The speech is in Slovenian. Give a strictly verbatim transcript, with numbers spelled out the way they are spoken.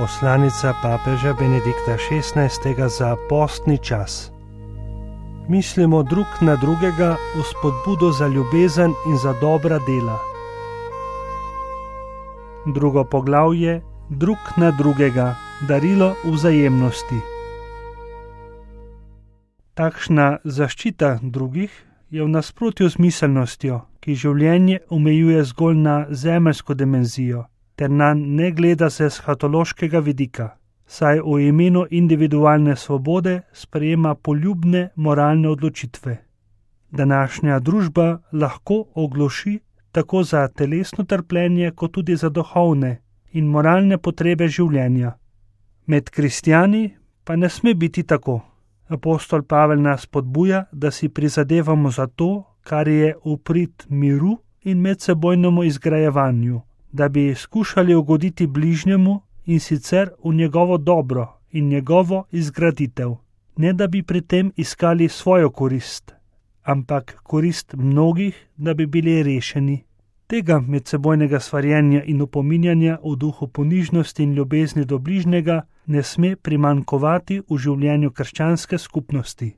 Poslanica papeža Benedikta šestnajstega za postni čas. Mislimo drug na drugega v spodbudo za ljubezen in za dobra dela. Drugo poglavje: drug na drugega, darilo vzajemnosti. Takšna zaščita drugih je v nasprotju z miselnostjo, ki življenje omejuje zgolj na zemeljsko dimenzijo, ter nanj ne gleda se schatološkega vidika, saj v imenu individualne svobode sprejema poljubne moralne odločitve. Današnja družba lahko ogloši tako za telesno trpljenje, kot tudi za duhovne in moralne potrebe življenja. Med kristjani pa ne sme biti tako. Apostol Pavel nas spodbuja, da si prizadevamo za to, kar je v prid miru in medsebojnemu izgrajevanju, da bi skušali ugoditi bližnjemu in sicer v njegovo dobro in njegovo izgraditev, ne da bi pri tem iskali svojo korist, ampak korist mnogih, da bi bili rešeni. Tega medsebojnega svarjenja in opominjanja v duhu ponižnosti in ljubezni do bližnjega ne sme primanjkovati v življenju krščanske skupnosti.